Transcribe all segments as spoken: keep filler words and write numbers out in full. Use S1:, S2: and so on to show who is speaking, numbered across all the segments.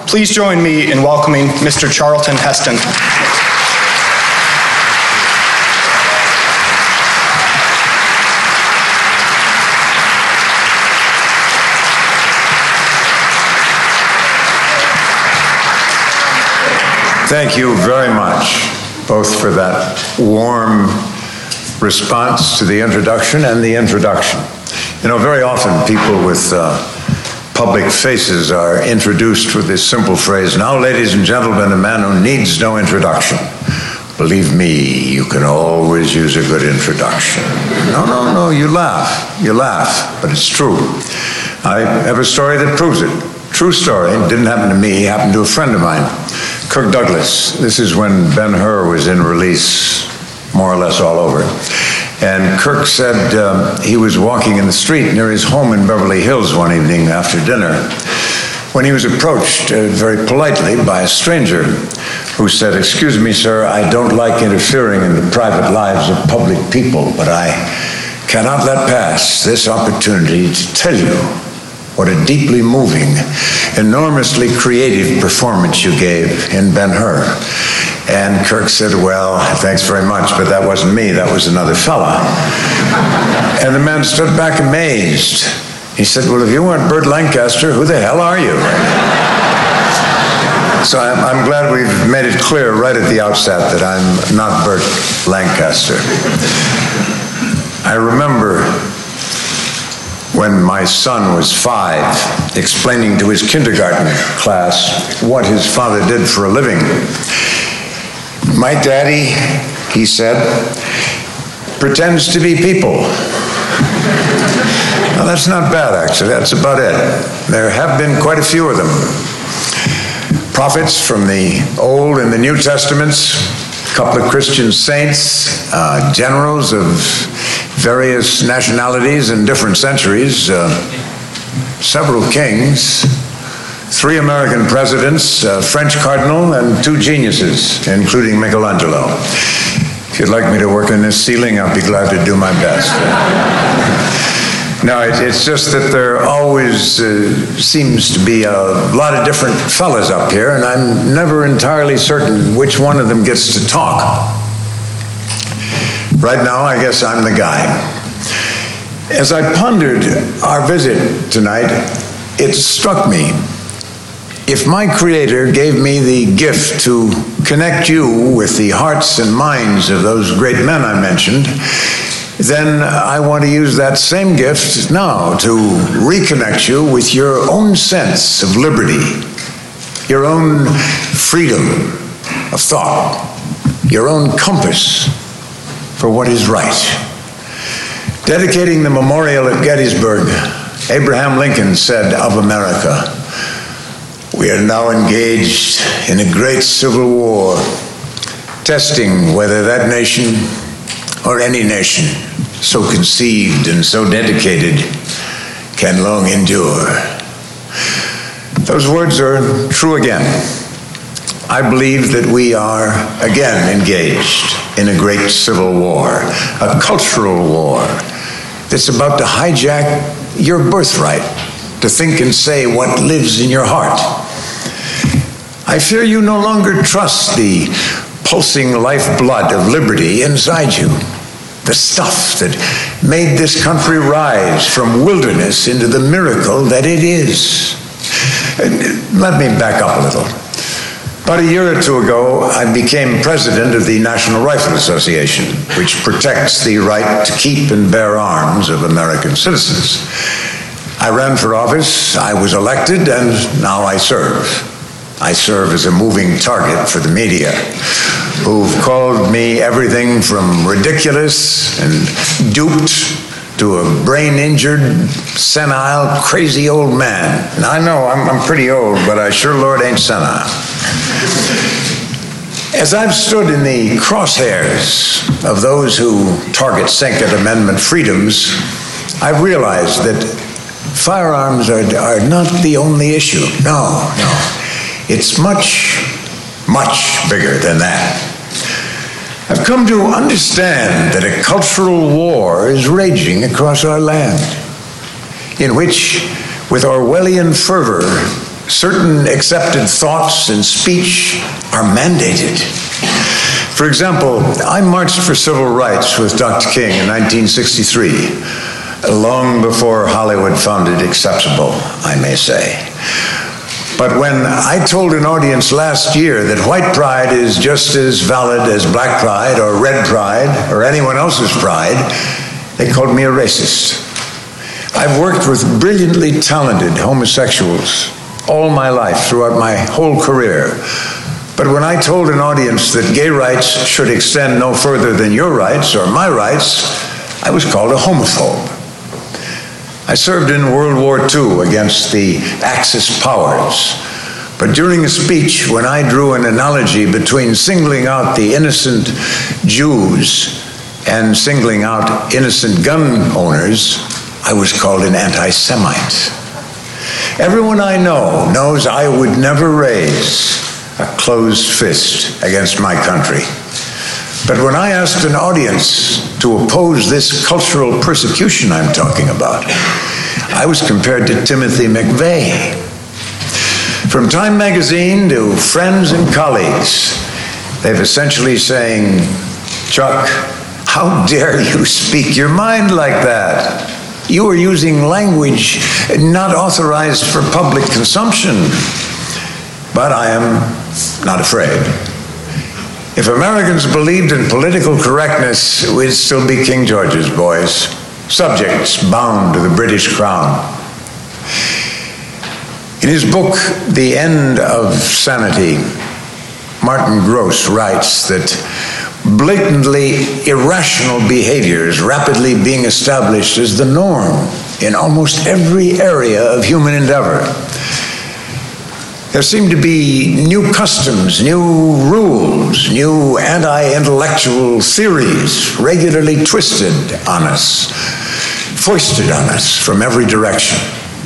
S1: Please join me in welcoming Mister Charlton Heston.
S2: Thank you very much, both for that warm response to the introduction and the introduction. You know, very often people with uh, public faces are introduced with this simple phrase, "Now, ladies and gentlemen, a man who needs no introduction." Believe me, you can always use a good introduction. No, no, no, you laugh. You laugh, but it's true. I have a story that proves it. True story. It didn't happen to me. It happened to a friend of mine, Kirk Douglas. This is when Ben-Hur was in release, more or less all over. And Kirk said um, he was walking in the street near his home in Beverly Hills one evening after dinner when he was approached uh, very politely by a stranger who said, "Excuse me, sir, I don't like interfering in the private lives of public people, but I cannot let pass this opportunity to tell you what a deeply moving, enormously creative performance you gave in Ben-Hur." And Kirk said, "Well, thanks very much, but that wasn't me, that was another fella." And the man stood back amazed. He said, "Well, if you weren't Burt Lancaster, who the hell are you?" So I'm, I'm glad we've made it clear right at the outset that I'm not Burt Lancaster. I remember when my son was five, explaining to his kindergarten class what his father did for a living. "My daddy," he said, "pretends to be people." Now, that's not bad, actually. That's about it. There have been quite a few of them. Prophets from the Old and the New Testaments, a couple of Christian saints, uh, generals of various nationalities in different centuries, uh, several kings, three American presidents, a French cardinal, and two geniuses, including Michelangelo. If you'd like me to work in this ceiling, I'll be glad to do my best. No, it, it's just that there always uh, seems to be a lot of different fellas up here, and I'm never entirely certain which one of them gets to talk. Right now, I guess I'm the guy. As I pondered our visit tonight, it struck me, if my Creator gave me the gift to connect you with the hearts and minds of those great men I mentioned, then I want to use that same gift now to reconnect you with your own sense of liberty, your own freedom of thought, your own compass for what is right. Dedicating the memorial at Gettysburg, Abraham Lincoln said of America, "We are now engaged in a great civil war, testing whether that nation or any nation so conceived and so dedicated can long endure." Those words are true again. I believe that we are again engaged in a great civil war, a cultural war that's about to hijack your birthright to think and say what lives in your heart. I fear you no longer trust the pulsing lifeblood of liberty inside you, the stuff that made this country rise from wilderness into the miracle that it is. Let me back up a little. About a year or two ago, I became president of the National Rifle Association, which protects the right to keep and bear arms of American citizens. I ran for office, I was elected, and now I serve. I serve as a moving target for the media, who've called me everything from ridiculous and duped to a brain-injured, senile, crazy old man. And I know I'm, I'm pretty old, but I sure Lord ain't senile. As I've stood in the crosshairs of those who target Second Amendment freedoms, I've realized that firearms are, are not the only issue. No, no. It's much, much bigger than that. I've come to understand that a cultural war is raging across our land, in which, with Orwellian fervor, certain accepted thoughts and speech are mandated. For example, I marched for civil rights with Doctor King in nineteen sixty-three, long before Hollywood found it acceptable, I may say. But when I told an audience last year that white pride is just as valid as black pride or red pride or anyone else's pride, they called me a racist. I've worked with brilliantly talented homosexuals all my life, throughout my whole career. But when I told an audience that gay rights should extend no further than your rights or my rights, I was called a homophobe. I served in World War Two against the Axis powers. But during a speech, when I drew an analogy between singling out the innocent Jews and singling out innocent gun owners, I was called an anti-Semite. Everyone I know knows I would never raise a closed fist against my country. But when I asked an audience to oppose this cultural persecution I'm talking about, I was compared to Timothy McVeigh. From Time magazine to friends and colleagues, they've essentially saying, Chuck, how dare you speak your mind like that? You are using language not authorized for public consumption. But I am not afraid. If Americans believed in political correctness, we'd still be King George's boys, subjects bound to the British crown. In his book, The End of Sanity, Martin Gross writes that blatantly irrational behavior is rapidly being established as the norm in almost every area of human endeavor. There seem to be new customs, new rules, new anti-intellectual theories regularly twisted on us, foisted on us from every direction.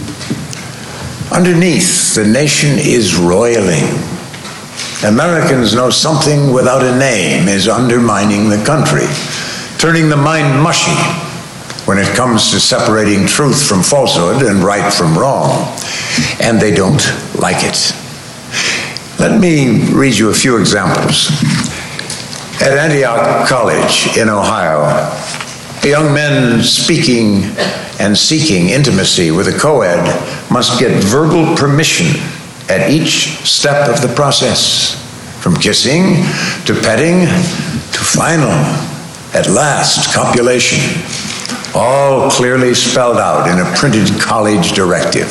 S2: Underneath, the nation is roiling. Americans know something without a name is undermining the country, turning the mind mushy when it comes to separating truth from falsehood and right from wrong, and they don't like it. Let me read you a few examples. At Antioch College in Ohio, young men speaking and seeking intimacy with a co-ed must get verbal permission at each step of the process, from kissing to petting to final, at last, copulation, all clearly spelled out in a printed college directive.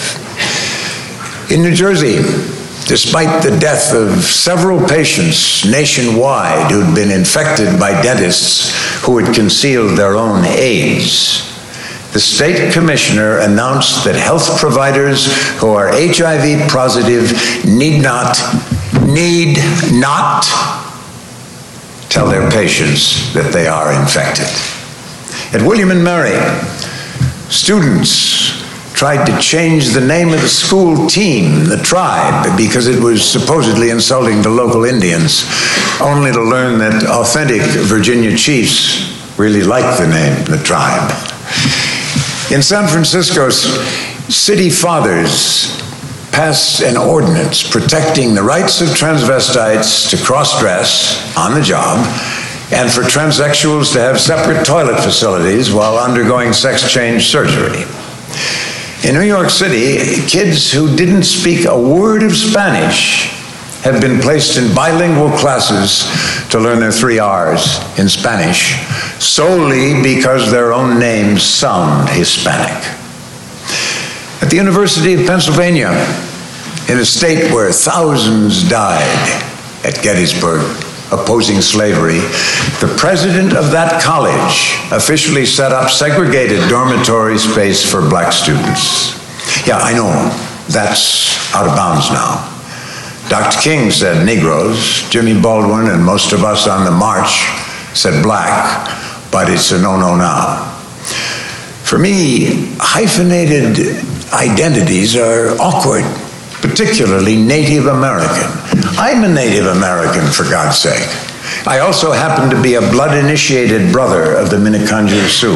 S2: In New Jersey, despite the death of several patients nationwide who'd been infected by dentists who had concealed their own AIDS, the state commissioner announced that health providers who are H I V positive need not, need not tell their patients that they are infected. At William and Mary, students tried to change the name of the school team, the Tribe, because it was supposedly insulting to local Indians, only to learn that authentic Virginia chiefs really liked the name, the Tribe. In San Francisco, city fathers passed an ordinance protecting the rights of transvestites to cross-dress on the job and for transsexuals to have separate toilet facilities while undergoing sex change surgery. In New York City, kids who didn't speak a word of Spanish have been placed in bilingual classes to learn their three R's in Spanish solely because their own names sound Hispanic. At the University of Pennsylvania, in a state where thousands died at Gettysburg opposing slavery, the president of that college officially set up segregated dormitory space for black students. Yeah, I know, that's out of bounds now. Doctor King said Negroes, Jimmy Baldwin and most of us on the march said black, but it's a no-no now. For me, hyphenated identities are awkward, particularly Native American. I'm a Native American, for God's sake. I also happen to be a blood-initiated brother of the Minneconjou Sioux.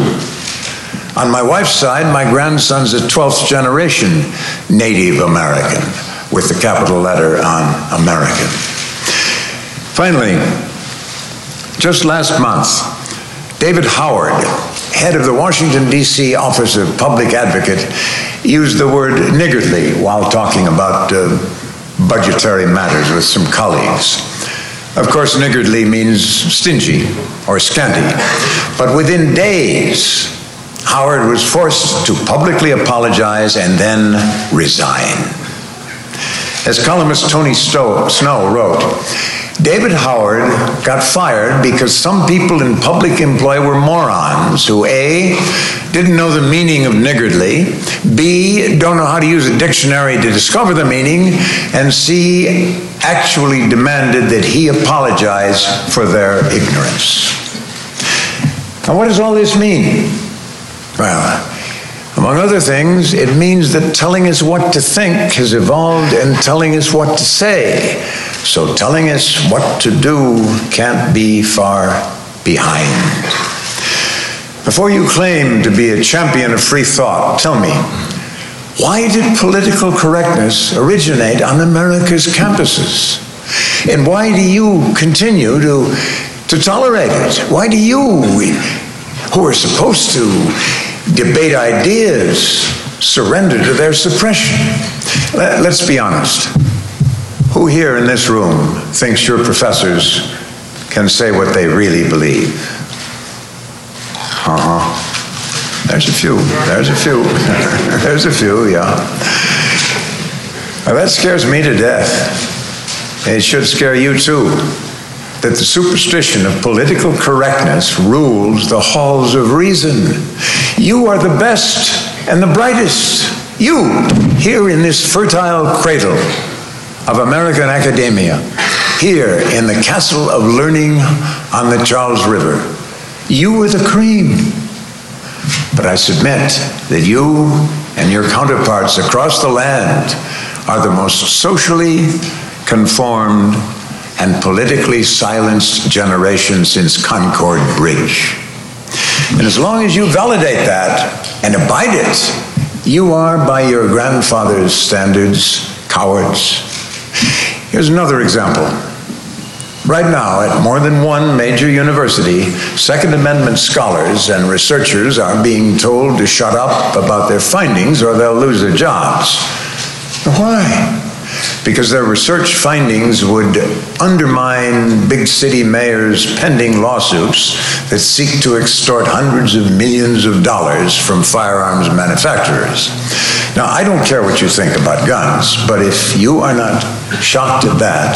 S2: On my wife's side, my grandson's a twelfth generation Native American, with the capital letter on American. Finally, just last month, David Howard, head of the Washington, D C Office of Public Advocate, used the word niggardly while talking about uh, budgetary matters with some colleagues. Of course, niggardly means stingy or scanty, but within days, Howard was forced to publicly apologize and then resign. As columnist Tony Stowe, Snow wrote, David Howard got fired because some people in public employ were morons who A, didn't know the meaning of niggardly, B, don't know how to use a dictionary to discover the meaning, and C, actually demanded that he apologize for their ignorance. Now, what does all this mean? Well, among other things, it means that telling us what to think has evolved in telling us what to say. So telling us what to do can't be far behind. Before you claim to be a champion of free thought, tell me, why did political correctness originate on America's campuses? And why do you continue to, to tolerate it? Why do you, who are supposed to debate ideas, surrender to their suppression? Let's be honest. Who here in this room thinks your professors can say what they really believe? Uh-huh. There's a few. There's a few. There's a few, yeah. Well, that scares me to death. It should scare you too. That the superstition of political correctness rules the halls of reason. You are the best and the brightest. You, here in this fertile cradle of American academia, here in the castle of learning on the Charles River. You are the cream. But I submit that you and your counterparts across the land are the most socially conformed and politically silenced generation since Concord Bridge. And as long as you validate that and abide it, you are, by your grandfather's standards, cowards. Here's another example. Right now, at more than one major university, Second Amendment scholars and researchers are being told to shut up about their findings or they'll lose their jobs. Why? Because their research findings would undermine big city mayors' pending lawsuits that seek to extort hundreds of millions of dollars from firearms manufacturers. Now, I don't care what you think about guns, but if you are not shocked at that,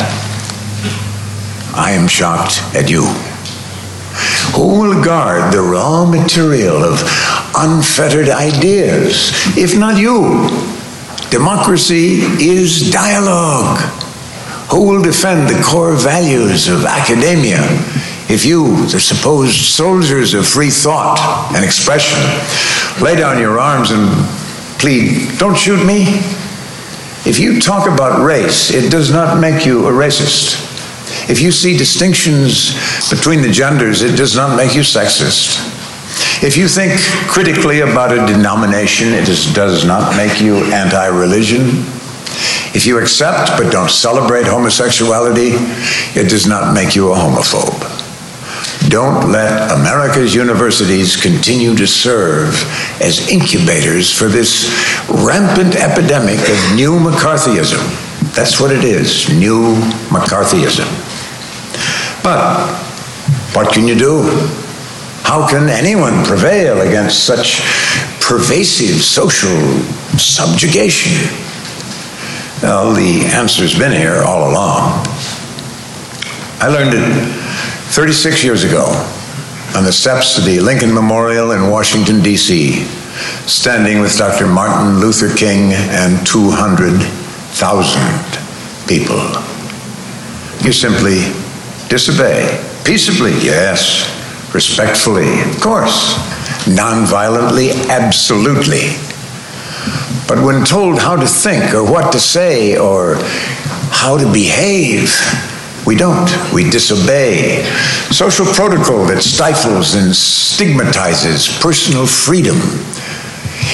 S2: I am shocked at you. Who will guard the raw material of unfettered ideas, if not you? Democracy is dialogue. Who will defend the core values of academia if you, the supposed soldiers of free thought and expression, lay down your arms and plead, don't shoot me? If you talk about race, it does not make you a racist. If you see distinctions between the genders, it does not make you sexist. If you think critically about a denomination, it is, does not make you anti-religion. If you accept but don't celebrate homosexuality, it does not make you a homophobe. Don't let America's universities continue to serve as incubators for this rampant epidemic of new McCarthyism. That's what it is, new McCarthyism. But what can you do? How can anyone prevail against such pervasive social subjugation? Well, the answer's been here all along. I learned it thirty-six years ago on the steps of the Lincoln Memorial in Washington, D C, standing with Doctor Martin Luther King and two hundred thousand people. You simply disobey. Peaceably, yes. Respectfully, of course. Non-violently, absolutely. But when told how to think or what to say or how to behave, we don't. We disobey. Social protocol that stifles and stigmatizes personal freedom.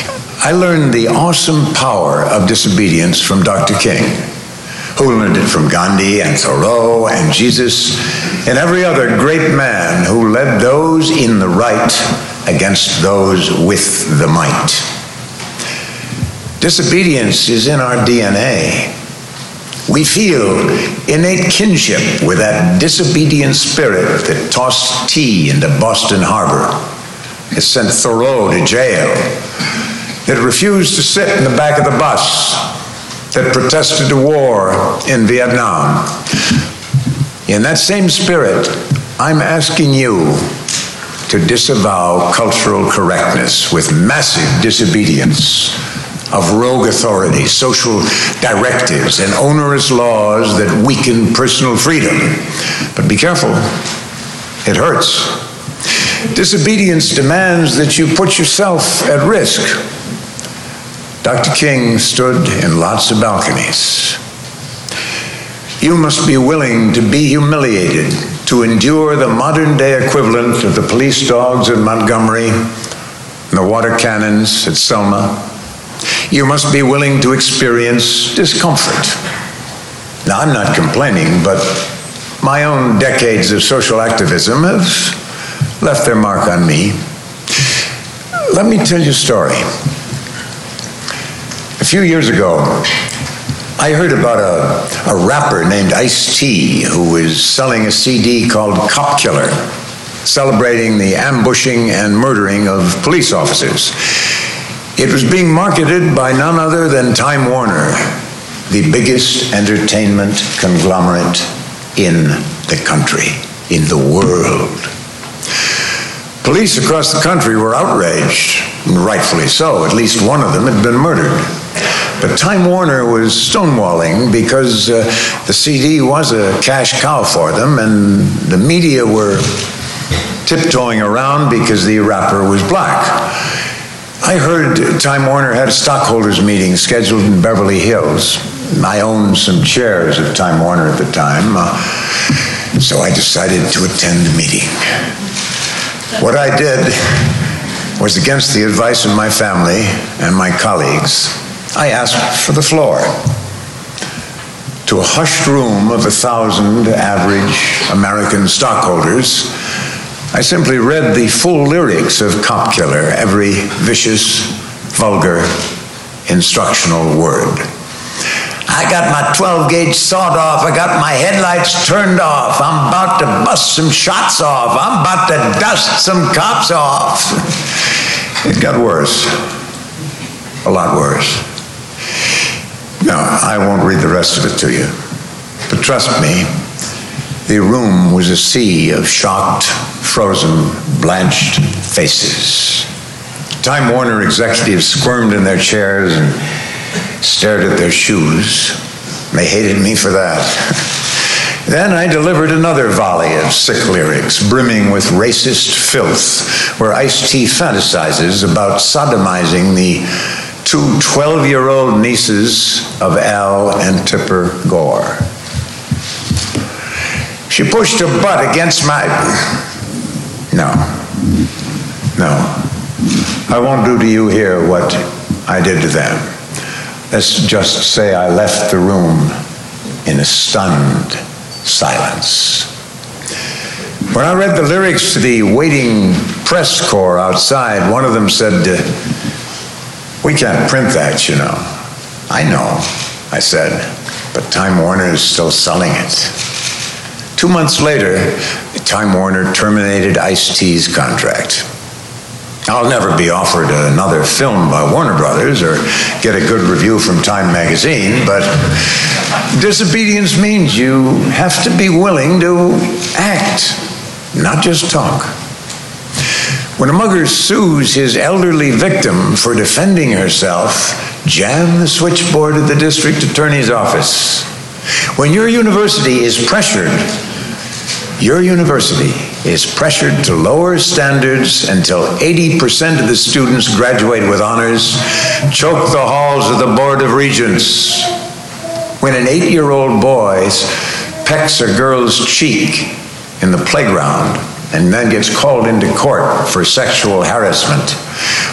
S2: I learned the awesome power of disobedience from Doctor King, who learned it from Gandhi and Thoreau and Jesus and every other great man who led those in the right against those with the might. Disobedience is in our D N A. We feel innate kinship with that disobedient spirit that tossed tea into Boston Harbor, that sent Thoreau to jail, that refused to sit in the back of the bus, that protested the war in Vietnam. In that same spirit, I'm asking you to disavow cultural correctness with massive disobedience of rogue authority, social directives, and onerous laws that weaken personal freedom. But be careful, it hurts. Disobedience demands that you put yourself at risk. Doctor King stood in lots of balconies. You must be willing to be humiliated, to endure the modern-day equivalent of the police dogs in Montgomery and the water cannons at Selma. You must be willing to experience discomfort. Now, I'm not complaining, but my own decades of social activism have left their mark on me. Let me tell you a story. A few years ago, I heard about a, a rapper named Ice-T who was selling a C D called Cop Killer, celebrating the ambushing and murdering of police officers. It was being marketed by none other than Time Warner, the biggest entertainment conglomerate in the country, in the world. Police across the country were outraged, and rightfully so. At least one of them had been murdered. But Time Warner was stonewalling because uh, the C D was a cash cow for them, and the media were tiptoeing around because the rapper was black. I heard Time Warner had a stockholders meeting scheduled in Beverly Hills. I owned some chairs at Time Warner at the time, uh, so I decided to attend the meeting. What I did was against the advice of my family and my colleagues. I asked for the floor. To a hushed room of a thousand average American stockholders, I simply read the full lyrics of Cop Killer, every vicious, vulgar, instructional word. I got my twelve gauge sawed off. I got my headlights turned off. I'm about to bust some shots off. I'm about to dust some cops off. It got worse. A lot worse. Now, I won't read the rest of it to you. But trust me, the room was a sea of shocked, frozen, blanched faces. Time Warner executives squirmed in their chairs and stared at their shoes. They hated me for that. Then I delivered another volley of sick lyrics, brimming with racist filth, where Ice-T fantasizes about sodomizing the two twelve-year-old nieces of Al and Tipper Gore. She pushed her butt against my... No. No. I won't do to you here what I did to them. Let's just say I left the room in a stunned silence. When I read the lyrics to the waiting press corps outside, one of them said, "We can't print that, you know." "I know," I said, "but Time Warner is still selling it." Two months later, Time Warner terminated Ice-T's contract. I'll never be offered another film by Warner Brothers or get a good review from Time magazine, but disobedience means you have to be willing to act, not just talk. When a mugger sues his elderly victim for defending herself, jam the switchboard at the district attorney's office. When your university is pressured, your university is pressured to lower standards until eighty percent of the students graduate with honors, choke the halls of the Board of Regents. When an eight-year-old boy pecks a girl's cheek in the playground and then gets called into court for sexual harassment.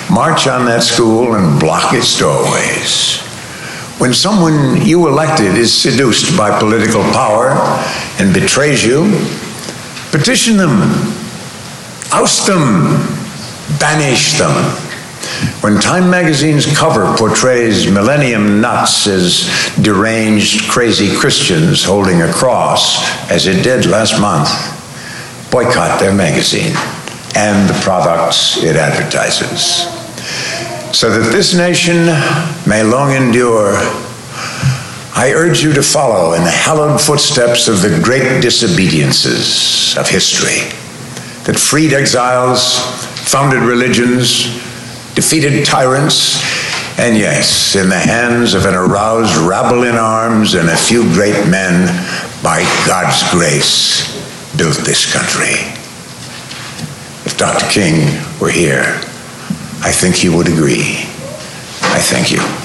S2: march on that school and block its doorways. When someone you elected is seduced by political power and betrays you, petition them, oust them, banish them. When Time magazine's cover portrays millennium nuts as deranged, crazy Christians holding a cross, as it did last month, boycott their magazine and the products it advertises. So that this nation may long endure, I urge you to follow in the hallowed footsteps of the great disobediences of history that freed exiles, founded religions, defeated tyrants, and yes, in the hands of an aroused rabble in arms and a few great men, by God's grace, built this country. If Doctor King were here, I think he would agree. I thank you.